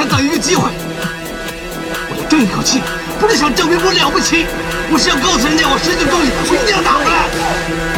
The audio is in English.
想等一个机会，我要争一口气，不是想证明我了不起，我是要告诉人家我实际中意，我一定要打回来。